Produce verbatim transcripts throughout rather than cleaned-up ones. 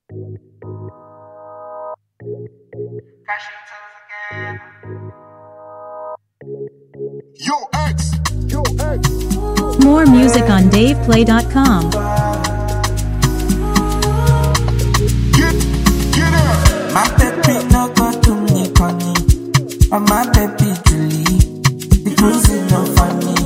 Yo, X. Yo, X. More music on dave play dot com. Get, get up. My baby no go to me, honey. But my baby Julie, the cruising no funny.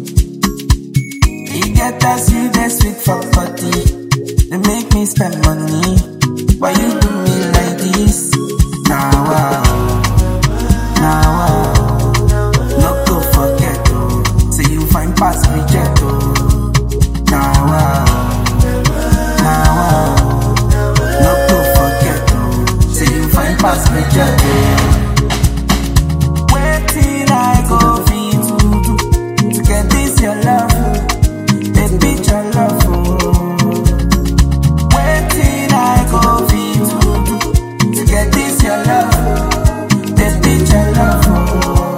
He get us you the sweet for body. They make me spend money. Why you do me like this? Now wow, now wow. No go forget oh. Say you find past reject oh. Now wow, now wow. No go forget oh. Say you find past reject oh. Waiting I go feed to to get this your love. This bitch your love oh. Waiting I go feed to to get this your love. This bitch your love oh.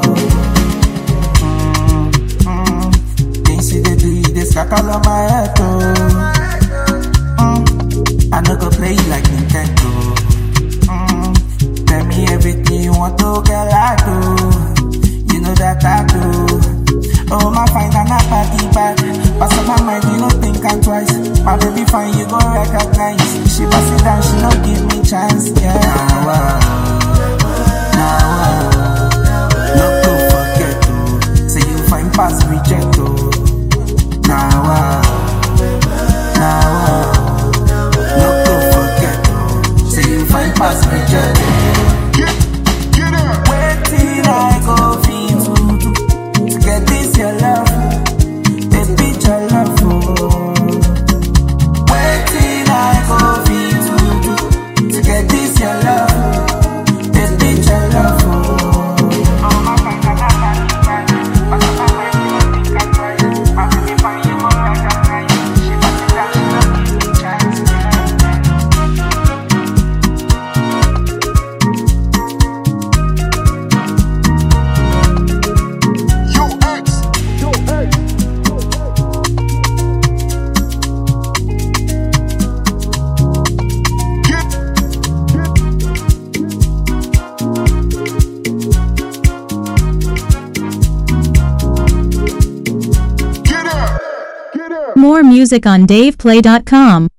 Got all on my head, oh. mm. I no go play you like Nintendo. mm. Tell me everything you want to get I do. You know that I do. Oh, my fine and not body bad. Pass on my mind, you don't think I'm twice. My baby fine, you go recognize. She pass it down, she don't give me chance. Yeah, now wow, now wow. No go forget, oh. Say you find past reject, oh. Now wow, now wow. No go forget oh. Say you find past reject. Get, get up. Waiting I go feed to to get this your love. This bitch your love oh. Waiting I go feed to to get this your love. This bitch your love oh. More music on dave play dot com.